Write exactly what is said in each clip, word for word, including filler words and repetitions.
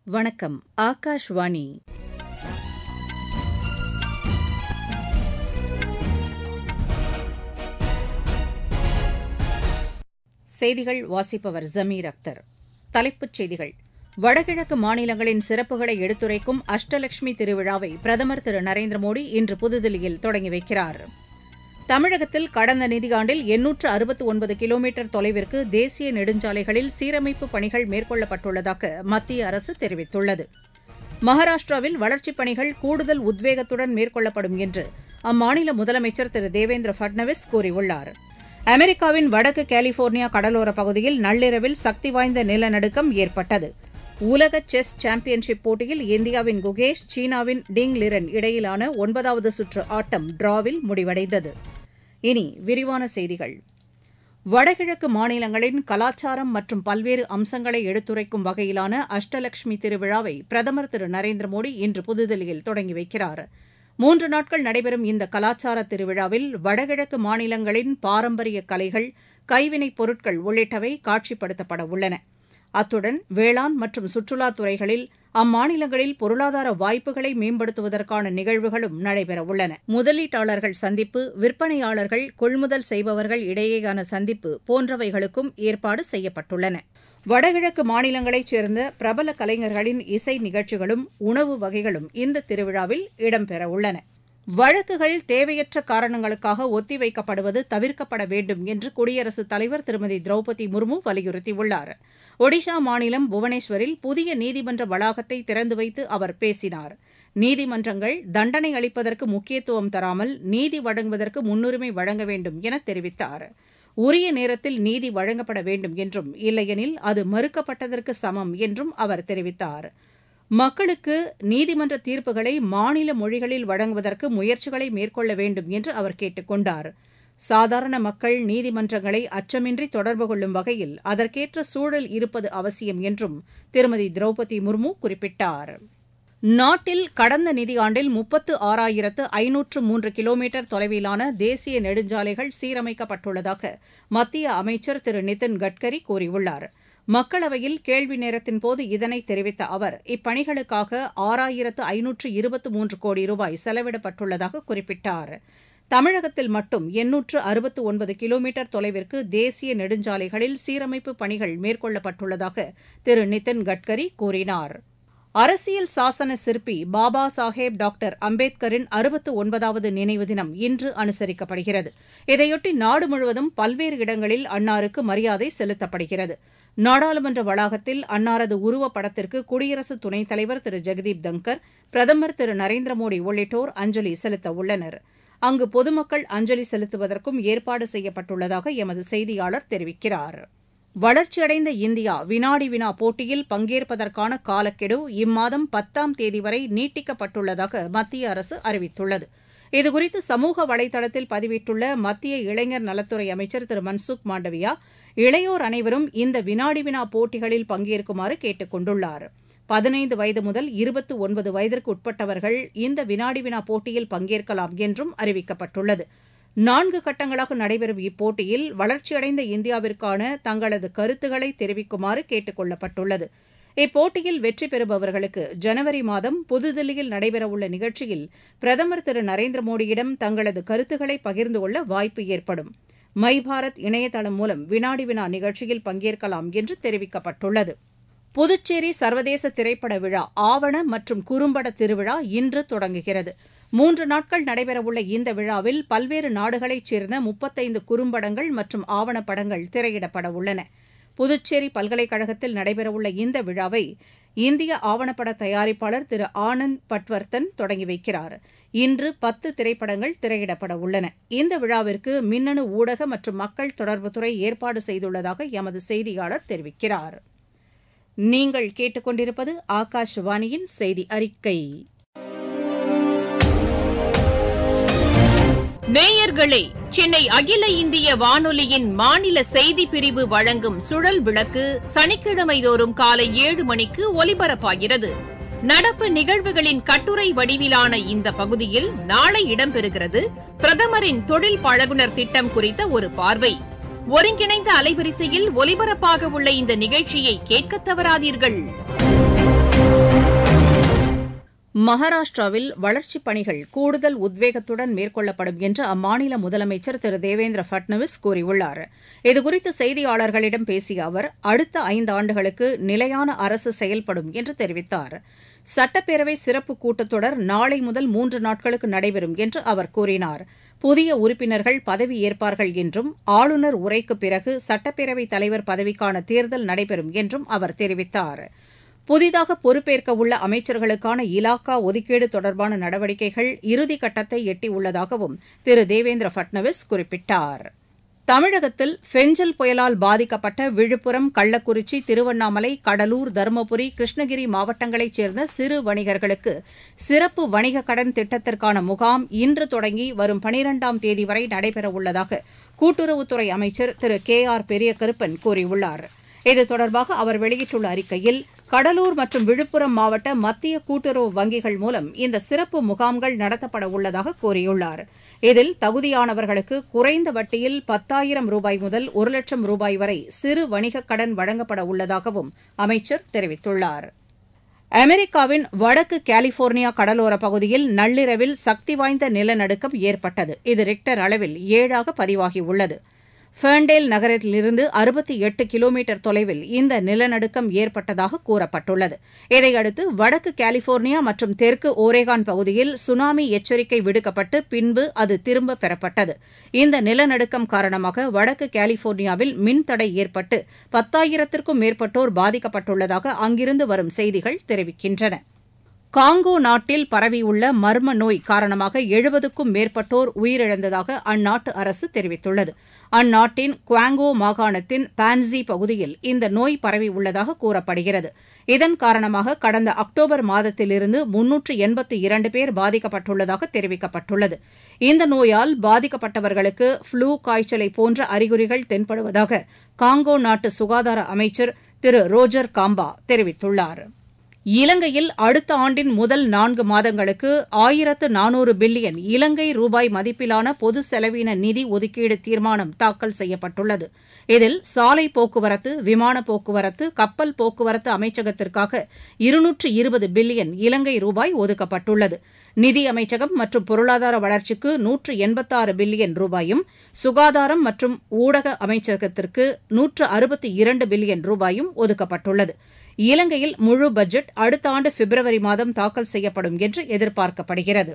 வணக்கம். ஆகாஷ்வாணி. செய்திகள் வாசிப்பவர் ஜமீர் அக்தர். தலைப்புச் செய்திகள். வடகிழக்கு மாநிலங்களின் சிறப்புகளை எடுத்துரைக்கும் அஷ்டலட்சுமி திருவிழாவை பிரதமர் திரு நரேந்திர மோடி இன்று புதுதில்லியில் தொடங்கி வைக்கிறார். தமிழகத்தில் கடந்த நிதியாண்டில் எண்ணூற்று அறுபத்து ஒன்பது கிலோமீட்டர் தொலைவிற்கு தேசிய நெடுஞ்சாலைகளில் சீரமைப்புப் பணிகள் மேற்கொள்ளப்பட்டுள்ளதாக மத்திய அரசு தெரிவித்துள்ளது. மகாராஷ்டிராவில் வளர்ச்சிப் பணிகள் கூடுதல் உத்வேகத்துடன் மேற்கொள்ளப்படும் என்று அம்மாநில முதலமைச்சர் திரு தேவேந்திர பட்னாவிஸ் கூறியுள்ளார். அமெரிக்காவின் வடக்கு கலிபோர்னியா கடலோரப் பகுதியில் நள்ளிரவில் சக்தி வாய்ந்த நிலநடுக்கம் ஏற்பட்டது. உலக செஸ் சாம்பியன்ஷிப் போட்டியில் இந்தியாவின் குகேஷ், சீனாவின் டிங் லிரன் இடையிலான ஒன்பதாவது சுற்று ஆட்டம் டிராவில் முடிவடைந்தது. இனி விரிவான செய்திகள். வடகிழக்கு மாநிலங்களின் கலாச்சாரம் மற்றும் பல்வேறு அம்சங்களை எடுத்துரைக்கும் வகையிலான அஷ்டலட்சுமி திருவிழாவை பிரதமர் திரு நரேந்திர மோடி இன்று புதுதில்லியில் தொடங்கி வைக்கிறார். மூன்று நாட்கள் நடைபெறும் இந்த கலாச்சார திருவிழாவில் வடகிழக்கு மாநிலங்களின் பாரம்பரிய கலைகள், கைவினைப் பொருட்கள் உள்ளிட்டவை காட்சிப்படுத்தப்பட உள்ளன. அத்துடன் வேளாண் மற்றும் சுற்றுலாத் துறைகளில் அம்மாநிலங்களில் பொருளாதார வாய்ப்புகளை மேம்படுத்துவதற்கான நிகழ்வுகளும் நடைபெறவுள்ளன. முதலீட்டாளர்கள் சந்திப்பு, விற்பனையாளர்கள், கொள்முதல் செய்பவர்கள் இடையேயான சந்திப்பு போன்றவைகளுக்கும் ஏற்பாடு செய்யப்பட்டுள்ளன. வடகிழக்கு மாநிலங்களைச் சேர்ந்த பிரபல கலைஞர்களின் இசை நிகழ்ச்சிகளும் உணவு வகைகளும் இந்த திருவிழாவில் இடம்பெறவுள்ளன. வழக்குகள் தேவையற்ற காரணங்களுக்காக ஒத்திவைக்கப்படுவது தவிர்க்கப்பட வேண்டும் என்று குடியரசுத் தலைவர் திருமதி திரௌபதி முர்மு வலியுறுத்தியுள்ளார். ஒடிஷா மாநிலம் புவனேஸ்வரில் புதிய நீதிமன்ற வளாகத்தை திறந்து வைத்து அவர் பேசினார். நீதிமன்றங்கள் தண்டனை அளிப்பதற்கு முக்கியத்துவம் தராமல் நீதி வழங்குவதற்கு முன்னுரிமை வழங்க வேண்டும் என தெரிவித்தார். உரிய நேரத்தில் நீதி வழங்கப்பட வேண்டும் என்றும், இல்லையெனில் அது மறுக்கப்பட்டதற்கு சமம் என்றும் அவர் தெரிவித்தார். மக்களுக்கு நீதிமன்ற தீர்ப்புகளை மாநில மொழிகளில் வழங்குவதற்கு முயற்சிகளை மேற்கொள்ள வேண்டும் என்று அவர் கேட்டுக் கொண்டார். சாதாரண மக்கள் நீதிமன்றங்களை அச்சமின்றி தொடர்பு கொள்ளும் வகையில் அதற்கேற்ற சூழல் இருப்பது அவசியம் என்றும் திருமதி திரௌபதி முர்மு குறிப்பிட்டார். நாட்டில் கடந்த நிதியாண்டில் முப்பத்து ஆறாயிரத்து ஐநூற்று மூன்று கிலோமீட்டர் தொலைவிலான தேசிய நெடுஞ்சாலைகள் சீரமைக்கப்பட்டுள்ளதாக மத்திய அமைச்சர் திரு நிதின் கட்கரி கூறியுள்ளார். மக்களவையில் கேள்வி நேரத்தின்போது இதனை தெரிவித்த அவர், இப்பணிகளுக்காக ஆறாயிரத்து ஐநூற்று இருபத்து மூன்று கோடி ரூபாய் செலவிடப்பட்டுள்ளதாக குறிப்பிட்டார். தமிழகத்தில் மட்டும் எண்ணூற்று அறுபத்து ஒன்பது கிலோமீட்டர் தொலைவிற்கு தேசிய நெடுஞ்சாலைகளில் சீரமைப்புப் பணிகள் மேற்கொள்ளப்பட்டுள்ளதாக திரு நிதின் கட்கரி கூறினார். அரசியல் சாசன சிற்பி பாபா சாஹேப் டாக்டர் அம்பேத்கரின் அறுபத்து ஒன்பதாவது நினைவு தினம் இன்று அனுசரிக்கப்படுகிறது. இதையொட்டி நாடு முழுவதும் பல்வேறு இடங்களில் அன்னாருக்கு மரியாதை செலுத்தப்படுகிறது. நாடாளுமன்ற வளாகத்தில் அன்னாரது உருவப்படத்திற்கு குடியரசு துணைத் தலைவர் திரு ஜெகதீப் தங்கர், பிரதமர் திரு நரேந்திர மோடி உள்ளிட்டோர் அஞ்சலி செலுத்த உள்ளனர். அங்கு பொதுமக்கள் அஞ்சலி செலுத்துவதற்கும் ஏற்பாடு செய்யப்பட்டுள்ளதாக எமது செய்தியாளர் தெரிவிக்கிறார். வளர்ச்சியடைந்த இந்தியா வினாடி வினா போட்டியில் பங்கேற்பதற்கான காலக்கெடு இம்மாதம் பத்தாம் தேதி வரை நீட்டிக்கப்பட்டுள்ளதாக மத்திய அரசு அறிவித்துள்ளது. இதுகுறித்து சமூக வலைதளத்தில் பதிவிட்டுள்ள மத்திய இளைஞர் நலத்துறை அமைச்சர் திரு மன்சுக் மாண்டவியா, இளையோர் அனைவரும் இந்த வினாடி வினா போட்டிகளில் பங்கேற்குமாறு கேட்டுக் கொண்டுள்ளார். பதினைந்து வயது முதல் இருபத்து ஒன்பது வயதிற்கு உட்பட்டவர்கள் இந்த வினாடி வினா போட்டியில் பங்கேற்கலாம் என்றும் அறிவிக்கப்பட்டுள்ளது. நான்கு கட்டங்களாக நடைபெறும் இப்போட்டியில் வளர்ச்சியடைந்த இந்தியாவிற்கான தங்களது கருத்துக்களை தெரிவிக்குமாறு கேட்டுக் கொள்ளப்பட்டுள்ளது. இப்போட்டியில் வெற்றி பெறுபவர்களுக்கு ஜனவரி மாதம் புதுதில்லியில் நடைபெறவுள்ள நிகழ்ச்சியில் பிரதமர் திரு நரேந்திர மோடியிடம் தங்களது கருத்துக்களை பகிர்ந்து கொள்ள வாய்ப்பு ஏற்படும். மை பாரத் இணையதளம் மூலம் வினாடி வினா நிகழ்ச்சியில் பங்கேற்கலாம் என்று தெரிவிக்கப்பட்டுள்ளது. புதுச்சேரி சர்வதேச திரைப்பட விழா, ஆவண மற்றும் குறும்பட திருவிழா இன்று தொடங்குகிறது. மூன்று நாட்கள் நடைபெறவுள்ள இந்த விழாவில் பல்வேறு நாடுகளைச் சேர்ந்த முப்பத்தைந்து குறும்படங்கள் மற்றும் ஆவணப்படங்கள் திரையிடப்பட உள்ளன. புதுச்சேரி பல்கலைக்கழகத்தில் நடைபெறவுள்ள இந்த விழாவை இந்திய ஆவணப்பட தயாரிப்பாளர் திரு ஆனந்த் பட்வர்தன் தொடங்கி வைக்கிறார். இன்று பத்து திரைப்படங்கள் திரையிடப்பட உள்ளன. இந்த விழாவிற்கு மின்னணு ஊடக மற்றும் மக்கள் தொடர்புத்துறை ஏற்பாடு செய்துள்ளதாக எமது செய்தியாளர் தெரிவிக்கிறார். நீங்கள் கேட்டுக்கொண்டிருப்பது ஆகாஷ்வாணியின் செய்தி அறிக்கை. நேயர்களே, சென்னை அகில இந்திய வானொலியின் மாநில செய்தி பிரிவு வழங்கும் சுழல் விளக்கு சனிக்கிழமை தோறும் காலை ஏழு மணிக்கு ஒலிபரப்பாகிறது. நடப்பு நிகழ்வுகளின் கட்டுரை வடிவிலான இந்த பகுதியில் நாளை இடம்பெறுகிறது பிரதமரின் தொழில் பழகுனர் திட்டம் குறித்த ஒரு பார்வை. ஒருங்கிணைந்த அலைவரிசையில் ஒலிபரப்பாக உள்ள இந்த நிகழ்ச்சியை கேட்க தவறாதீர்கள். மகாராஷ்டிராவில் வளர்ச்சிப் பணிகள் கூடுதல் உத்வேகத்துடன் மேற்கொள்ளப்படும் என்று அம்மாநில முதலமைச்சர் திரு தேவேந்திர பட்னவிஸ் கூறியுள்ளார். இதுகுறித்து செய்தியாளர்களிடம் பேசிய அவர், அடுத்த ஐந்தாண்டுகளுக்கு நிலையான அரசு செயல்படும் என்று தெரிவித்தார். சட்டப்பேரவை சிறப்பு கூட்டத்தொடர் நாளை முதல் மூன்று நாட்களுக்கு நடைபெறும் என்று அவர் கூறினார். புதிய உறுப்பினர்கள் பதவியேற்பார்கள் என்றும் ஆளுநர் உரைக்குப் பிறகு சட்டப்பேரவைத் தலைவர் பதவிக்கான தேர்தல் நடைபெறும் என்றும் அவர் தெரிவித்தார். புதிதாக பொறுப்பேற்க உள்ள அமைச்சர்களுக்கான இலாக்கா ஒதுக்கீடு தொடர்பான நடவடிக்கைகள் இறுதிக்கட்டத்தை எட்டியுள்ளதாகவும் திரு தேவேந்திர பட்னவிஸ் குறிப்பிட்டார். தமிழகத்தில் ஃபெஞ்சல் புயலால் பாதிக்கப்பட்ட விழுப்புரம், கள்ளக்குறிச்சி, திருவண்ணாமலை, கடலூர், தருமபுரி, கிருஷ்ணகிரி மாவட்டங்களைச் சேர்ந்த சிறு வணிகர்களுக்கு சிறப்பு வணிக கடன் திட்டத்திற்கான முகாம் இன்று தொடங்கி வரும் பனிரெண்டாம் தேதி வரை நடைபெறவுள்ளதாக கூட்டுறவுத்துறை அமைச்சர் திரு கே ஆர் பெரியகருப்பன் கூறியுள்ளார். இது தொடர்பாக அவர் வெளியிட்டுள்ள அறிக்கையில், கடலூர் மற்றும் விழுப்புரம் மாவட்ட மத்திய கூட்டுறவு வங்கிகள் மூலம் இந்த சிறப்பு முகாம்கள் நடத்தப்பட உள்ளதாக கூறியுள்ளார். இதில் தகுதியானவர்களுக்கு குறைந்த வட்டியில் பத்தாயிரம் ரூபாய் முதல் ஒரு லட்சம் ரூபாய் வரை சிறு வணிகக் கடன் வழங்கப்பட உள்ளதாகவும் அமைச்சர் தெரிவித்துள்ளார். அமெரிக்காவின் வடக்கு கலிபோர்னியா கடலோரப் பகுதியில் நள்ளிரவில் சக்தி வாய்ந்த நிலநடுக்கம் ஏற்பட்டது. இது ரிக்டர் அளவில் ஏழாக பதிவாகியுள்ளது. ஃபெர்ன்டேல் நகரத்திலிருந்து அறுபத்தி எட்டு கிலோமீட்டர் தொலைவில் இந்த நிலநடுக்கம் ஏற்பட்டதாக கூறப்பட்டுள்ளது. இதையடுத்து வடக்கு கலிபோர்னியா மற்றும் தெற்கு ஓரேகான் பகுதியில் சுனாமி எச்சரிக்கை விடுக்கப்பட்டு பின்பு அது திரும்பப் பெறப்பட்டது. இந்த நிலநடுக்கம் காரணமாக வடக்கு கலிபோர்னியாவில் மின்தடை ஏற்பட்டு பத்தாயிரத்திற்கும் மேற்பட்டோர் பாதிக்கப்பட்டுள்ளதாக அங்கிருந்து வரும் செய்திகள் தெரிவிக்கின்றன. காங்கோ நாட்டில் பரவியுள்ள மர்ம நோய் காரணமாக எழுபதுக்கும் மேற்பட்டோர் உயிரிழந்ததாக அந்நாட்டு அரசு தெரிவித்துள்ளது. அந்நாட்டின் குவாங்கோ மாகாணத்தின் பான்ஸி பகுதியில் இந்த நோய் பரவியுள்ளதாக கூறப்படுகிறது. இதன் காரணமாக கடந்த அக்டோபர் மாதத்திலிருந்து முன்னூற்று எண்பத்தி இரண்டு பேர் பாதிக்கப்பட்டுள்ளதாக தெரிவிக்கப்பட்டுள்ளது. இந்த நோயால் பாதிக்கப்பட்டவர்களுக்கு ஃப்ளூ காய்ச்சலை போன்ற அறிகுறிகள் தென்படுவதாக காங்கோ நாட்டு சுகாதார அமைச்சர் திரு ரோஜர் காம்பா தெரிவித்துள்ளார். இலங்கையில் அடுத்த ஆண்டின் முதல் நான்கு மாதங்களுக்கு ஆயிரத்து நானூறு பில்லியன் இலங்கை ரூபாய் மதிப்பிலான பொது செலவின நிதி ஒதுக்கீடு தீர்மானம் தாக்கல் செய்யப்பட்டுள்ளது. இதில் சாலை போக்குவரத்து, விமான போக்குவரத்து, கப்பல் போக்குவரத்து அமைச்சகத்திற்காக இருநூற்று இருபது பில்லியன் இலங்கை ரூபாய் ஒதுக்கப்பட்டுள்ளது. நிதி அமைச்சகம் மற்றும் பொருளாதார வளர்ச்சிக்கு நூற்று எண்பத்தாறு பில்லியன் ரூபாயும், சுகாதாரம் மற்றும் ஊடக அமைச்சகத்திற்கு நூற்று அறுபத்தி இரண்டு பில்லியன் ரூபாயும் ஒதுக்கப்பட்டுள்ளது. இலங்கையில் முழு பட்ஜெட் அடுத்த ஆண்டு பிப்ரவரி மாதம் தாக்கல் செய்யப்படும் என்று எதிர்பார்க்கப்படுகிறது.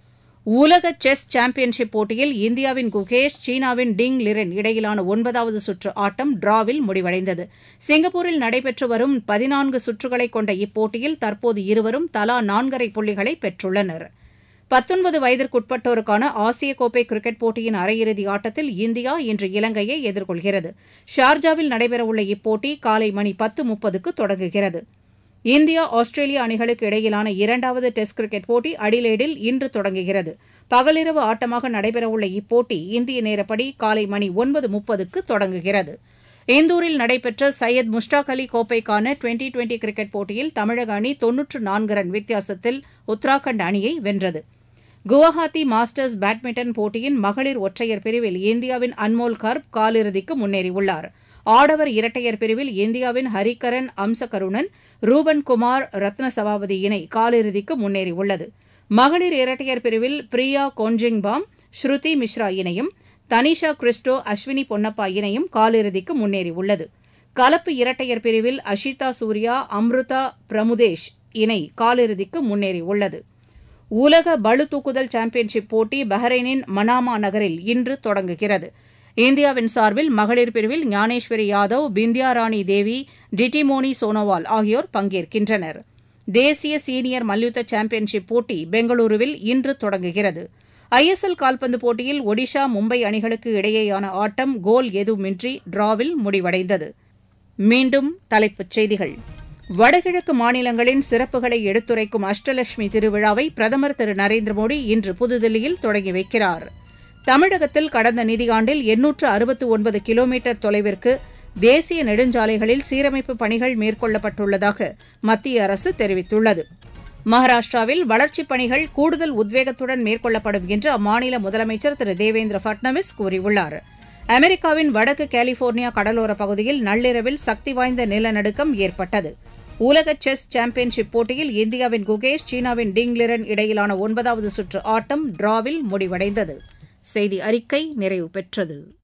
உலக செஸ் சாம்பியன்ஷிப் போட்டியில் இந்தியாவின் குகேஷ், சீனாவின் டிங் லிரென் இடையிலான ஒன்பதாவது சுற்று ஆட்டம் டிராவில் முடிவடைந்தது. சிங்கப்பூரில் நடைபெற்று வரும் பதினான்கு சுற்றுகளை கொண்ட இப்போட்டியில் தற்போது இருவரும் தலா நான்கரை புள்ளிகளை பெற்றுள்ளனர். பத்தொன்பது வயதிற்குட்பட்டோருக்கான ஆசிய கோப்பை கிரிக்கெட் போட்டியின் அரையிறுதி ஆட்டத்தில் இந்தியா இன்று இலங்கையை எதிர்கொள்கிறது. ஷார்ஜாவில் நடைபெறவுள்ள இப்போட்டி காலை மணி பத்து முப்பதுக்கு தொடங்குகிறது. இந்தியா, ஆஸ்திரேலியா அணிகளுக்கு இடையிலான இரண்டாவது டெஸ்ட் கிரிக்கெட் போட்டி அடிலேடில் இன்று தொடங்குகிறது. பகலிரவு ஆட்டமாக நடைபெறவுள்ள இப்போட்டி இந்திய நேரப்படி காலை மணி ஒன்பது முப்பதுக்கு தொடங்குகிறது. இந்தூரில் நடைபெற்ற சையத் முஷ்டாக் அலி கோப்பைக்கான டுவெண்டி டுவெண்டி கிரிக்கெட் போட்டியில் தமிழக அணி தொன்னூற்று நான்கு ரன் வித்தியாசத்தில் உத்தராகண்ட் அணியை வென்றது. குவஹாத்தி மாஸ்டர்ஸ் பேட்மிண்டன் போட்டியின் மகளிர் ஒற்றையர் பிரிவில் இந்தியாவின் அன்மோல் கர்ப் காலிறுதிக்கு முன்னேறியுள்ளார். ஆடவர் இரட்டையர் பிரிவில் இந்தியாவின் ஹரிகரன் அம்சகருணன், ரூபன் குமார் ரத்ன சபாபதி இணை காலிறுதிக்கு முன்னேறியுள்ளது. மகளிர் இரட்டையர் பிரிவில் பிரியா கோன்ஜிங்பாம், ஸ்ருதி மிஸ்ரா இணையும், தனிஷா கிறிஸ்டோ, அஸ்வினி பொன்னப்பா இணையும் காலிறுதிக்கு முன்னேறியுள்ளது. கலப்பு இரட்டையர் பிரிவில் அஷிதா சூர்யா, அம்ருதா பிரமுதேஷ் இணை காலிறுதிக்கு முன்னேறியுள்ளது. உலக பளுதூக்குதல் சாம்பியன்ஷிப் போட்டி பஹ்ரைனின் மனாமா நகரில் இன்று தொடங்குகிறது. இந்தியாவின் சார்பில் மகளிர் பிரிவில் ஞானேஸ்வரி யாதவ், பிந்தியா ராணி தேவி, டிட்டிமோனி சோனோவால் ஆகியோர் பங்கேற்கின்றனர். தேசிய சீனியர் மல்யுத்த சாம்பியன்ஷிப் போட்டி பெங்களூருவில் இன்று தொடங்குகிறது. ஐ எஸ் எல் கால்பந்து போட்டியில் ஒடிஷா, மும்பை அணிகளுக்கு இடையேயான ஆட்டம் கோல் எதுவுமின்றி டிராவில் முடிவடைந்தது. மீண்டும் தலைப்புச் செய்திகள். வடகிழக்கு மாநிலங்களின் சிறப்புகளை எடுத்துரைக்கும் அஷ்டலட்சுமி திருவிழாவை பிரதமர் திரு நரேந்திர மோடி இன்று புதுதில்லியில் தொடங்கி வைக்கிறார். தமிழகத்தில் கடந்த நிதியாண்டில் எண்ணூற்று அறுபத்து ஒன்பது கிலோமீட்டர் தொலைவிற்கு தேசிய நெடுஞ்சாலைகளில் சீரமைப்பு பணிகள் மேற்கொள்ளப்பட்டுள்ளதாக மத்திய அரசு தெரிவித்துள்ளது. மகாராஷ்டிராவில் வளர்ச்சிப் பணிகள் கூடுதல் உத்வேகத்துடன் மேற்கொள்ளப்படும் என்று அம்மாநில முதலமைச்சர் திரு தேவேந்திர பட்னவிஸ் கூறியுள்ளார். அமெரிக்காவின் வடக்கு கலிபோர்னியா கடலோரப் பகுதியில் நள்ளிரவில் சக்தி வாய்ந்த நிலநடுக்கம் ஏற்பட்டது. உலக செஸ் சாம்பியன்ஷிப் போட்டியில் இந்தியாவின் குகேஷ் சீனாவின் டிங் லிரன் இடையிலான ஒன்பதாவது சுற்று ஆட்டம் டிராவில் முடிவடைந்தது. செய்தி அறிக்கை நிறைவு பெற்றது.